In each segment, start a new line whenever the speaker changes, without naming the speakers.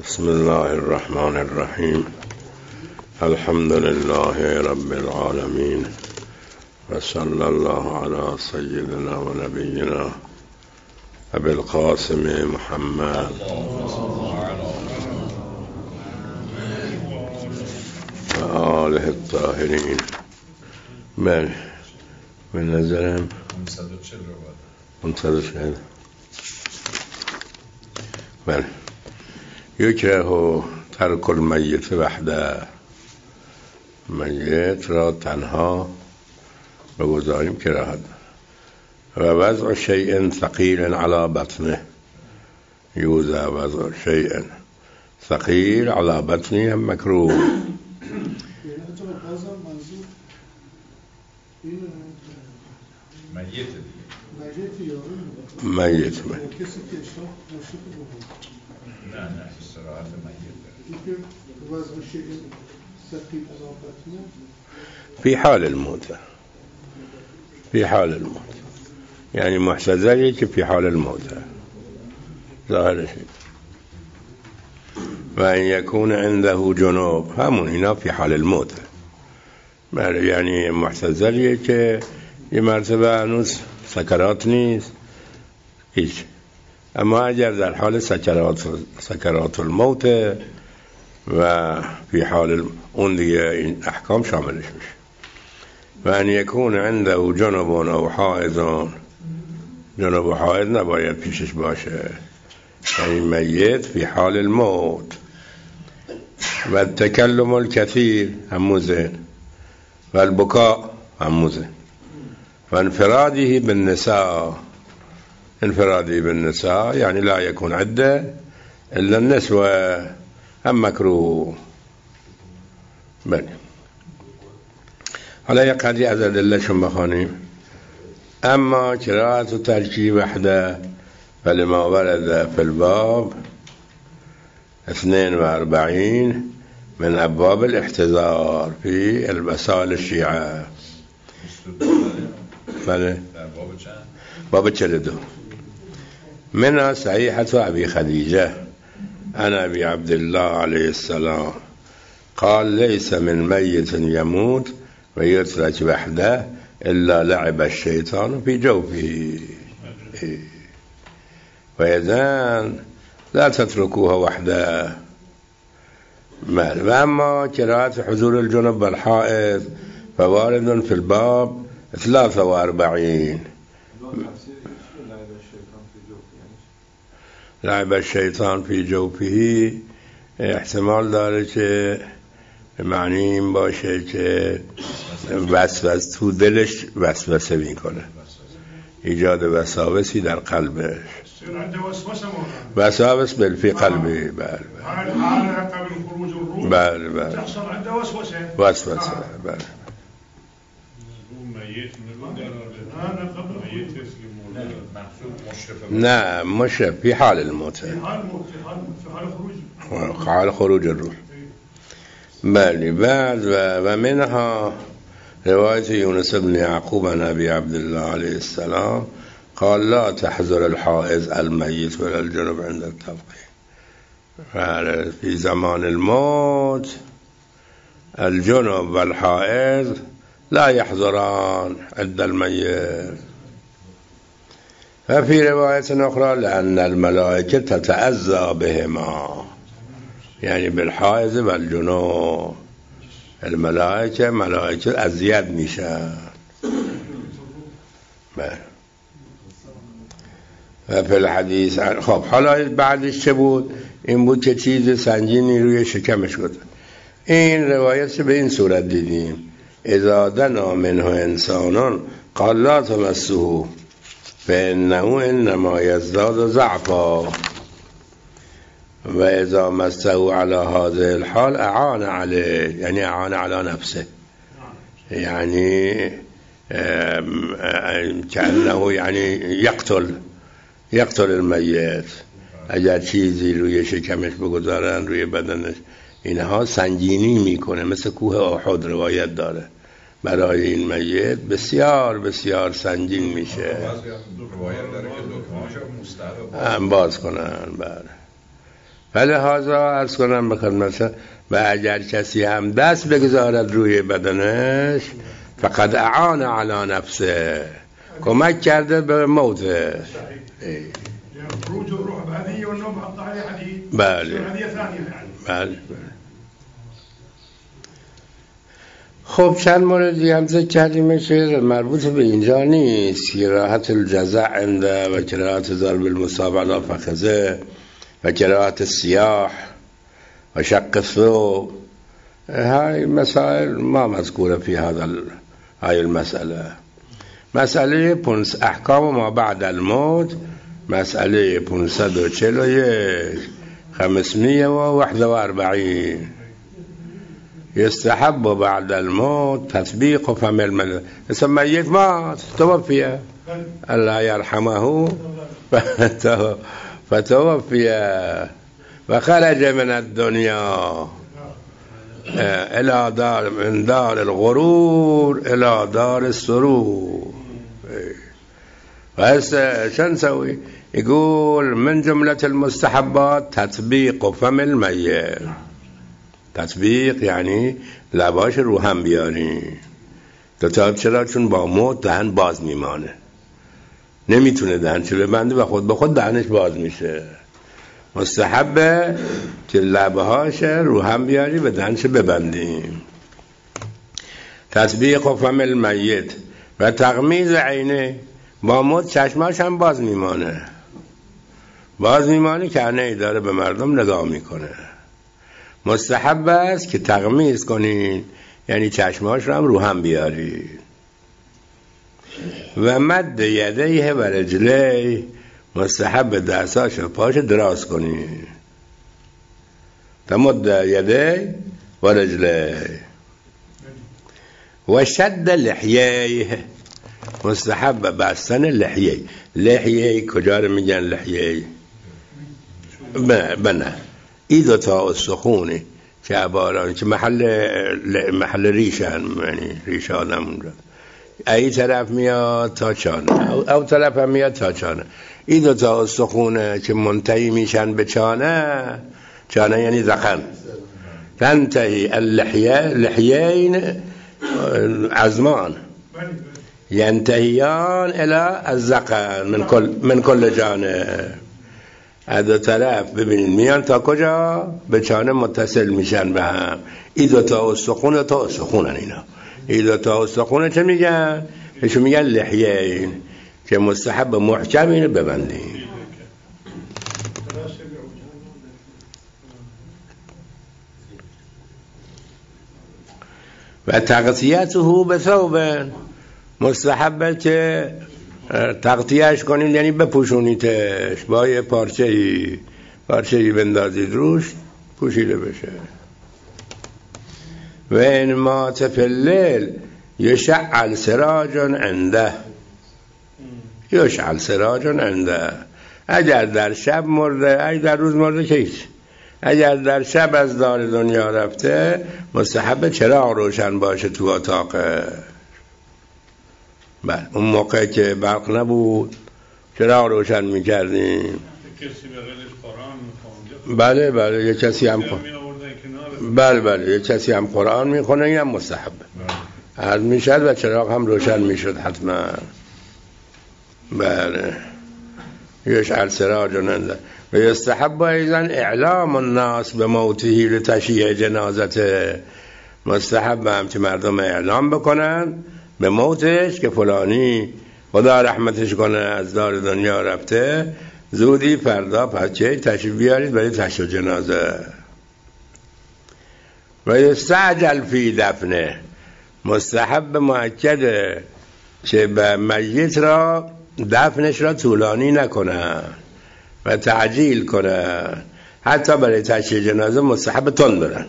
بسم الله الرحمن الرحیم. الحمد لله رب العالمین و صلی الله علی سیدنا و نبینا ابی القاسم محمد و آله الطاهرین. من به نظرم 540 بله. یکره ترک المیت وحده، میت را تنها بگذاریم کراهت. و وضع شیء ثقیل علی بطنه، یوضع وضع شیء ثقیل علی بطنه هم مکروه. میت في حال الموت، في حال الموت يعني محتضر که في حال الموت ظاهر شيء. و ان يكون عنده جنوب، همون اینا في حال الموت، یعنی محتضریه که یه مرتبه هنوز سکرات نیست هیچ، اما اگر در حال سکرات الموت و فی حال اون دیگه این احکام شاملش میشه. و ان یکون عنده جنب او حائض، جنب و حائض نباید پیشش باشه، یعنی میت فی حال الموت. و تکلم الکثیر هموزه، و البکاء هموزه. و انفراده بالنساء، انفراده بالنساء يعني لا يكون عده الا النسوة هم مكروه. بله. حالا یک قضیه از ادلهشون بخوانیم. اما قراءة ترکی وحده فلما ورد في الباب 42 من ابواب الاحتضار في الوسائل الشيعة. بله. باب 42 منها صحيحة أبي خديجة عن أبي عبد الله عليه السلام قال ليس من ميت يموت ويترك وحده إلا لعب الشيطان في جوفه، وإذن لا تتركوها وحده. وأما قراءة حضور الجنب والحائض فوارد في الباب 43. لعب الشیطان فی جوفه احتمال داره که معنی این باشه که وسوسه تو دلش وسوسه میکنه، ایجاد وساوسی در قلبش. وساوس فی قلبی. بله بله بله وسوسه. بله. نه مشرف في حال الموت، في حال خروج الروح. بله. بعد و منها رواية يونس بن يعقوب عن أبي عبد الله عليه السلام قال لا تحضر الحائض الميت ولا الجنب عند التلقين. في زمان الموت الجنب والحائض لا يحضران عند الميت. ففي رواية أخرى لأن الملائكة تتأذى بهما، يعني بالحائض والجنوب الملائكة ملائكة أزياد میشن. ففي الحديث خب حالا بعدش چه بود؟ این بود که چیز سنگینی روی شکمش بود. این روایت به این صورت دیدیم اذا دنا منه انسانان قال لا تمسه فإنه انما يزداد ضعفا و اذا مسه على هذه الحال اعان عليه، یعنی اعان على نفسه، یعنی كأنه یعنی یقتل المیت. اگر چیزی روی شکمش بگذارن روی بدنش اینها سنگینی میکنه، مثل کوه احد روایت داره برای این میت بسیار بسیار سنگین میشه. هم باز کنن. بله. فلهذا عرض کنم به خدمت و اگر کسی هم دست بگذارد روی بدنش فقد اعان علی نفسه، کمک کرده به موته.
خروج الروح هذه والنوم حط عليه حديد.
بله
هذه ثانية يعني.
بله. خب چند موردی هم ذکر کردیم که مربوط به اینجا نیست. کراهت الجزع عنده و کراهت ضرب المصاب علی فخذه و کراهت السیاح و شق الثوب، های مسائل ما مذکوره فی های المسئله. مسئله احکام ما بعد الموت، مسئله 541 541 يستحب بعد الموت تطبيق فم الميت. اسم ميت مات توفي الله يرحمه فتوفي وخرج من الدنيا إلى من دار الغرور إلى دار السرور. وهسه شو نسوي؟ يقول من جملة المستحبات تطبيق فم الميت. تطبیق یعنی لباش رو هم بیاری. چرا؟ چون با موت دهن باز میمانه، نمیتونه دهنش ببنده و خود به خود دهنش باز میشه. مستحبه که لبهاش رو هم بیاری و دهنش ببندیم. تطبیق فم المیت و تغمیض عینه، با موت چشماش هم باز میمانه که عینه داره به مردم نگاه میکنه. مستحب است که تغمیض کنین، یعنی چشماش رو هم رو هم بیارید. و مد یدیه و رجلیه، مستحب دستاش و پاش دراز کنین. تمد یدیه و رجلیه. و شد لحیه، مستحب بستن لحیه. لحیه کجا رو میگن لحیه؟ بنه ایدو تا استخونه که عباران که محل ریشن، یعنی ریشه آدم اونجا ای طرف میاد تا چانه او طرف هم میاد تا چانه. ایدو تا استخونه که منتهی میشن به چانه یعنی ذقن. تنتهی اللحیین عظمان ینتهیان الى الذقن من کل جانب. از دو طرف ببینید میان تا کجا؟ به چانه متصل میشن به هم. این دو تا استخونه تا استخونن اینا. این دو تا استخونه چه میگن؟ بهشون میگن لحیین که مستحب محکم اینو ببندیم. و تغطیته به ثوب، مستحبه که تغطیهش کنید، یعنی بپوشونیدش با یه پارچه‌ای بندازید روش پوشیده بشه. و این مات فی اللیل یشعل سراج عنده، اگر در شب مرده، اگر در روز مرده که هیچ. اگر در شب از دار دنیا رفته مستحب چراغ روشن باشه تو اتاقه. بله اون موقع که برق نبود چراغ روشن میکردیم.
کسی بغلش قرآن میخونده.
بله یه کسی هم یه کسی هم قرآن میخونه، این هم مستحبه. عرض میشد و چراغ هم روشن میشد حتما. بله یشعل سراج عنده. و یستحب ایضا اعلام الناس به موته لتشییع جنازته، مستحب هم که مردم اعلام بکنن به موتش که فلانی خدا رحمتش کنه از دار دنیا رفته، زودی فردا پچه تشریف بیارید برای تشییع جنازه. و یستعجل فی دفنه، مستحب مؤکده که به میت را دفنش را طولانی نکنن و تعجیل کنن. حتی برای تشییع جنازه مستحب تند برن،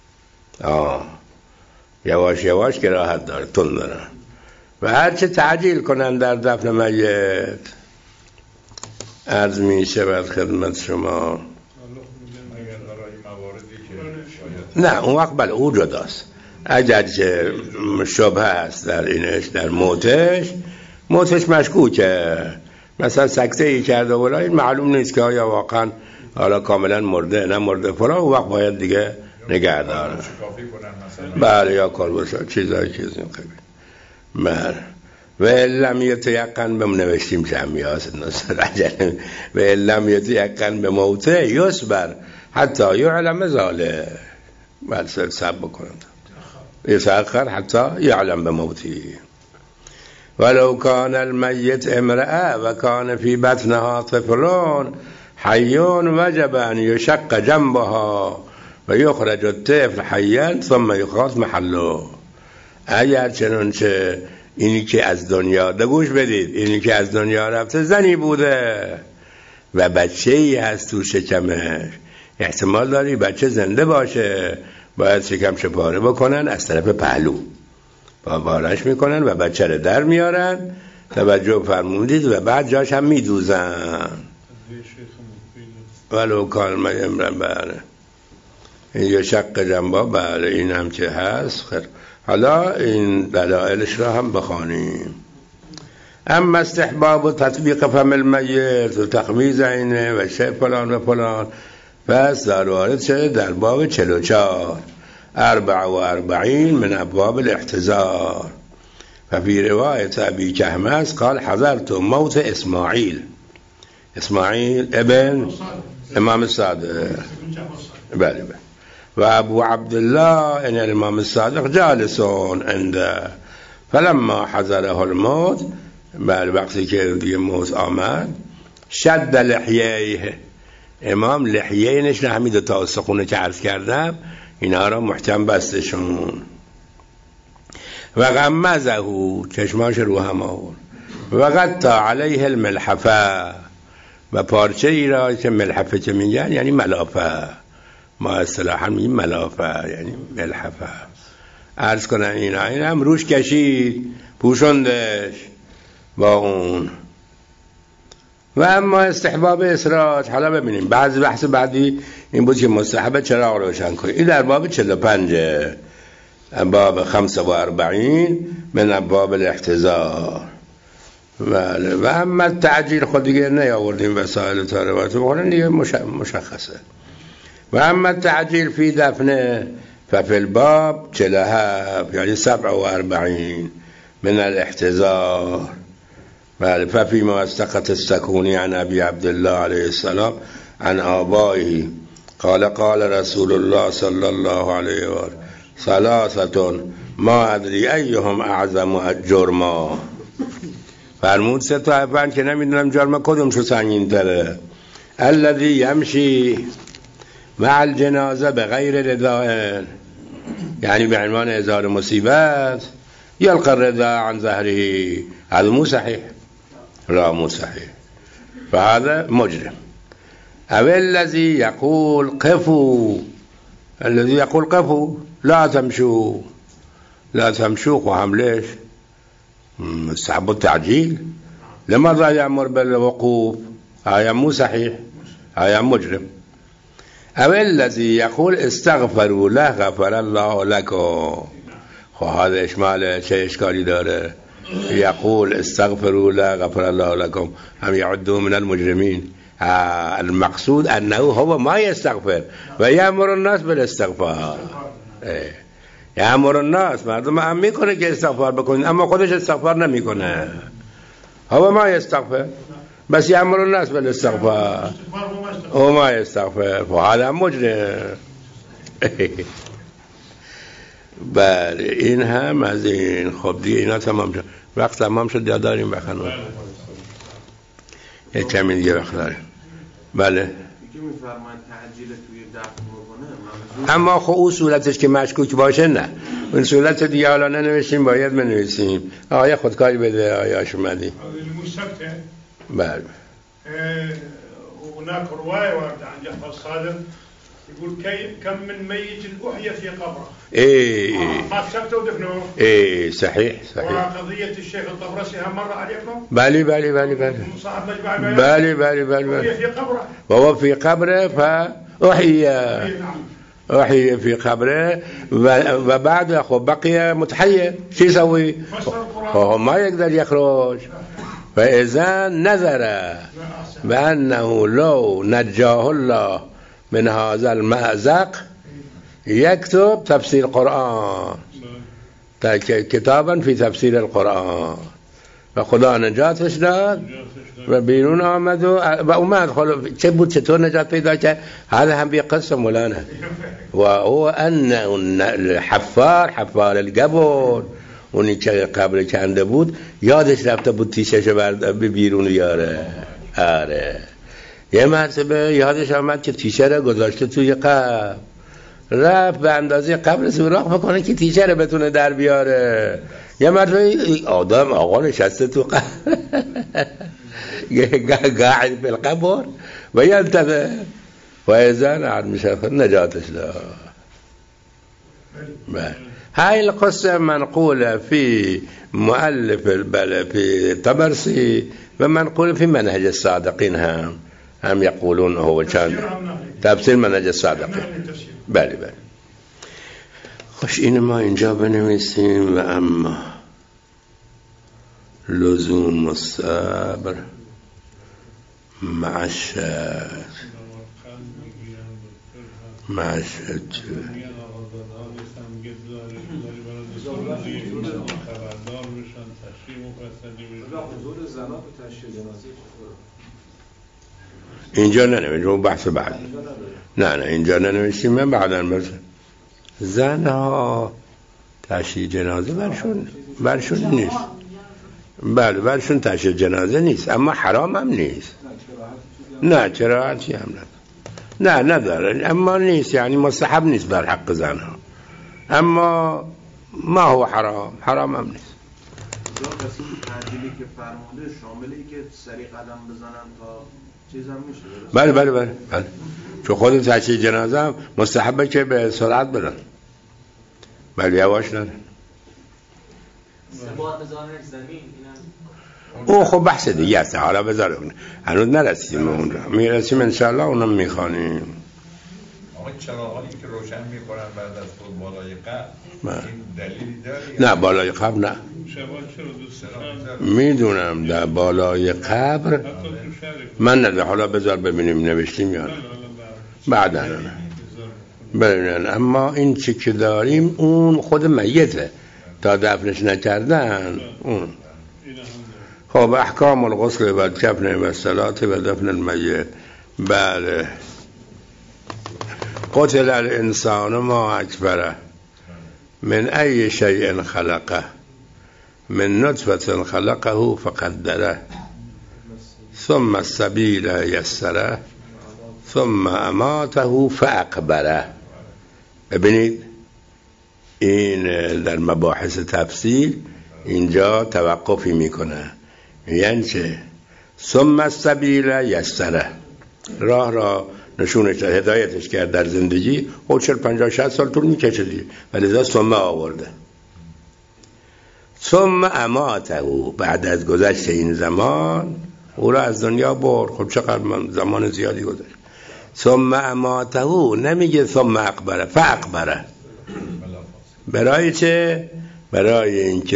یواش که راحت داره، تند برن و هرچه تعجیل کنن در دفن میت. عرض می شود خدمت شما. نه اون وقت بله او جداست. اگر که شبه هست در اینش، در موتش مشکوکه، مثلا سکته ای کرده ولی معلوم نیست که آیا واقعا حالا کاملا مرده نه مرده فلان، اون وقت باید دیگه نگه داره. بله یا کار باشه چیزایی این قبیل. بله و لم یتیقن به نوشتیم جمعی هاست نصر عجله و لم یتیقن به موته یصبر حتی یعلم ذاله. بله سب بکنم یتأخر حتی یعلم به موتی. ولو كان الميت امرأة وكان في بطنها طفل حي وجب أن يشق جنبها ويخرج الطفل حيا ثم يخاط محله. اگر چنانچه اینی که از دنیا گوش بدید، اینی که از دنیا رفته زنی بوده و بچه‌ای هست تو شکمش، احتمال داری بچه زنده باشه، باید شکمش پاره بکنن از طرف پهلو با بارش میکنن و بچه رو در میارن، توجه فرمودید، و بعد جاش هم میدوزن. ولو کان امرن. بله این یه شق جنبا. بله این هم که هست. خیر حالا این دلائلش را هم بخوانیم. اما استحباب و تطبیق فم المیت و تخمیز عینه و شی فلان و فلان، پس در وارد شده در باب 44 44 من ابواب الاحتضار. ففي رواية أبي كهمس قال حضرت موت إسماعيل ابن امام الصادق. بله. وابو عبد الله ان الامام الصادق جالس عنده فلما حضره الموت. بله وقتی که دیگه موت آمد شد لحیه، امام لحیه‌اش همین دو تا استخونه که عرض کردم اینا را محکم بستشون. و غمزه چشماش رو هم آورد و قطع علیه الملحفه، و پارچه ای را که ملحفه که میگن یعنی ملافه، ما اصطلاحا میگیم ملافه یعنی ملحفه، عرض کنن این هم روش کشید پوشندش با اون. و اما استحباب اسراج، حالا ببینیم بعضی بحث بعدی این بود که مستحب چراغ روشن کنید. این در باب 45 باب 45 من باب الاحتضار. بله. و اما تعجیل خود دیگه نیاوردیم وسایل تا روایت بخورن دیگه مشخصه. و اما تعجیل فی دفنه ففی الباب 47 یعنی 47 من الاحتضار. بله. ففی ما استقت السکونی عن ابی عبدالله علیه السلام عن آبائه قال قال رسول الله صلی الله علیه و آله ثلاثه ما ادری ایهم اعظم جرما. فرمود سه تا افن که نمیدونم جرم کدومشو سنگین تره. الذی یمشی مع الجنازه بغیر رداء، یعنی به عنوان ازار مصیبت، یلقى الرداء عن ظهره، هذا مو صحیح، لا مو صحیح، فهذا مجرم. او الذي يقول قفوا، الذي يقول قفوا لا تمشوا، لا تمشوا، خو هم ليش مستحب التعجيل، لماذا يأمر بالوقوف؟ هذا مو صحيح، هذا مجرم. او الذي يقول استغفروا له غفر الله لكم، خو هذا اشمال چه اشکالی داره؟ يقول استغفروا له غفر الله لكم هم يعدوا من المجرمين. المقصود انه هو ما يستغفر و يأمر الناس بالاستغفار. یامر الناس، مردم هم میکنه که استغفار بکنین اما خودش استغفار نمیکنه. هو ما يستغفر بس یامر الناس بالاستغفار هو ما يستغفر فهذا مجرم. بله این هم از این. خب دیگه اینا تمام شد. وقت تمام شد یا داریم بخنون؟ یک کمی دیگه وقت داریم. بله اما خب اون صورتش که مشکوک باشه نه، اون صورت دیگه حالا ننوشیم، باید بنویسیم. آیا خودکاری بده آیا آشمدی؟ بله.
هناك رواية واردة عن جعفر الصادق يقول كم من ميت أحيا في قبره. ما سكتوا ودفنوه.
صحيح.
وقضية الشيخ الطبرسي هم مر عليكم؟
بالي.
صاحب مجمع البيان.
بالي.
في قبره.
وهو في قبره أحيا في قبره وبعد بقي متحير، شو يسوي؟ هو ما يقدر يخرج. و اذا نظر به انه لو نجاه الله من هذا المأزق یکتب تفسیر قرآن کتابا فی تفسیر القرآن و خدا نجاتش داد و بیرون آمد و اومد. چه بود چطور نجات پیدا کرد؟ هذا هم بی قصه مولانا و هو ان حفار القبر اونی که قبر کنده بود یادش رفته بود تیشش برد بیرون یاره. آره یه مرتبه یادش آمد که تیشه رو گذاشته توی قبر، رفت به اندازه قبر سوراخ بکنه که تیشه رو بتونه در بیاره. یه مرتبه آقا نشسته تو قبر قاعد في القبر و ینتبه و اذن عد میشه نجاتش داد. هاي القصة منقولة في مؤلف في طبرسي ومنقولة في منهج الصادقين هم يقولون هو كان تفسير منهج الصادقين. بله بله. خوش این ما اینجا بنویسیم و اما لزوم الصبر مع الشر اینجا ننویسیم بحث بعد. نه اینجا ننویسیم. من بعدا بس زنها تشییع جنازه برشون نیست. بله برشون تشییع جنازه نیست اما حرام هم نیست. نه کراهتی هم نه نداره اما نیست، یعنی مستحب نیست در حق زنها، اما ما هو حرام هم نیست.
تعدیلی که فرموده شاملی که سری قدم بزنن تا چیز هم
بله
میشه؟
بله چون خود تشییع جنازه هم مستحبه که به سرعت برن، بله یواش نرن. او خب بحث دیگه است، حالا بذارم هنوز نرسیدیم اون را، میرسیم انشاءالله اونم میخوانیم.
آقا چراغانی که روشن میکنن بعد از خود بالای قبر این دلیلی داره؟
نه بالای قبر نه، میدونم در بالای قبر من نه، حالا بذار ببینیم نوشتیم یا نه بعدا ببینن. اما این چی که داریم اون خود میته تا دفنش نکردن اون. خب احکام الغسل و الکفن و الصلاة و دفن المیت. بله قتل الانسان ما اکبره من ای شیء خلقه من نطفة خلقه فقدره ثم السبیل یسره ثم اماته فاقبره. ببینید این در مباحث تفسیر اینجا توقفی میکنه، یعنی چه؟ ثم السبیل یسره، راه را نشونش هدایتش کرد در زندگی. او 40-50-60 سال طول میکشه دیگه، ولی ذا ثم آورده. ثم اماته، بعد از گذشت این زمان او را از دنیا برد. خب چقدر زمان زیادی گذشت. ثم اماته نمیگه ثم اقبره، فاقبره. برای چه؟ برای اینکه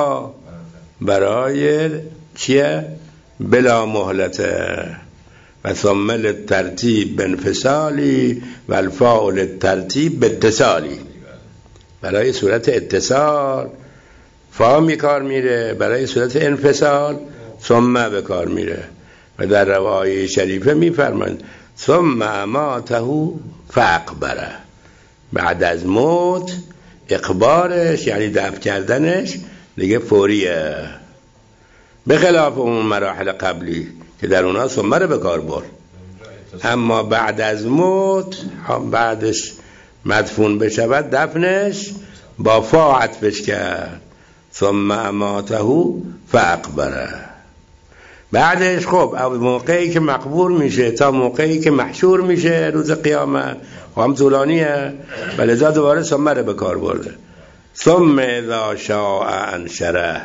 برای چیه؟ بلا مهلته. و ثم للترتیب بانفصالی و الفاء للترتیب باتصالی. برای صورت اتصال فا می کار میره، برای صورت انفصال ثم به کار میره. و در روایه شریفه میفرمایند ثم اماته فاقبره، بعد از موت اقبارش یعنی دفن کردنش دیگه فوریه، به خلاف اون مراحل قبلی که در اونها ثم رو به کار برد. اما بعد از موت بعدش مدفون بشود دفنش با فا عطفش کرد ثم اماته فاقبره. بعدش خب موقعی که مقبور میشه تا موقعی که محشور میشه روز قیامت هم طولانیه، ولذا دوباره ثم رو به کار برده. ثم اذا شاء انشره،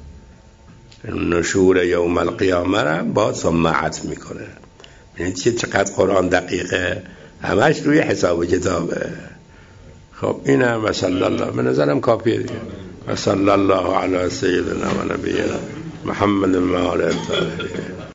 نشور یوم القیامه را با ثم عطف میکنه. ببینید چقدر قرآن دقیقه، همش روی حساب کتابه. خب اینم و صلی الله، به نظرم کافیه دیگه. و صلی الله علی سیدنا و نبینا محمد و آل الطاهرین.